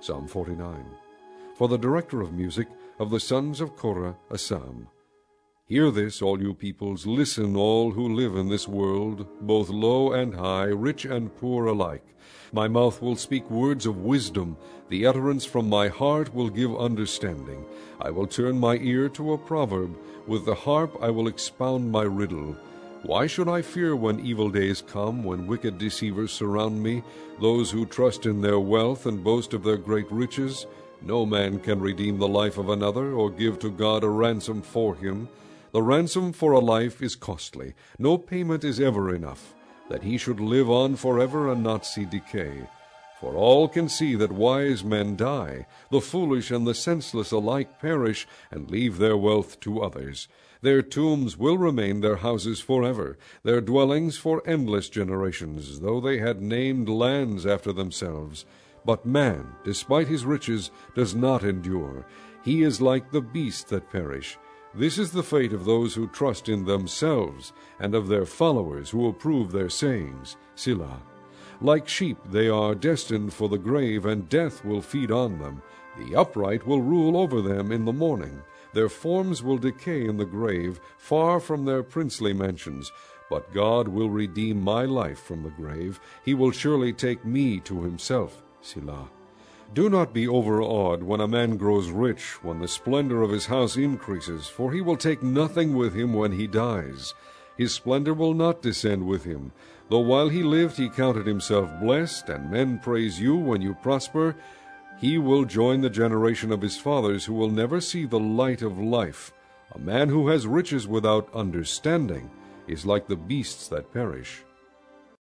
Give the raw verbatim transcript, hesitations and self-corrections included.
Psalm forty-nine. For the director of music, of the sons of Korah, a psalm. Hear this, all you peoples, listen, all who live in this world, both low and high, rich and poor alike. My mouth will speak words of wisdom, the utterance from my heart will give understanding. I will turn my ear to a proverb, with the harp I will expound my riddle. Why should I fear when evil days come, when wicked deceivers surround me, those who trust in their wealth and boast of their great riches? No man can redeem the life of another, or give to God a ransom for him. The ransom for a life is costly. No payment is ever enough, that he should live on forever and not see decay. For all can see that wise men die, the foolish and the senseless alike perish, and leave their wealth to others. Their tombs will remain their houses forever, their dwellings for endless generations, though they had named lands after themselves. But man, despite his riches, does not endure. He is like the beasts that perish. This is the fate of those who trust in themselves, and of their followers who approve their sayings. Selah. Like sheep they are destined for the grave, and death will feed on them. The upright will rule over them in the morning. Their forms will decay in the grave, far from their princely mansions. But God will redeem my life from the grave. He will surely take me to himself. Selah. Do not be overawed when a man grows rich, when the splendor of his house increases, for he will take nothing with him when he dies. His splendor will not descend with him. Though while he lived he counted himself blessed, and men praise you when you prosper, he will join the generation of his fathers, who will never see the light of life. A man who has riches without understanding is like the beasts that perish.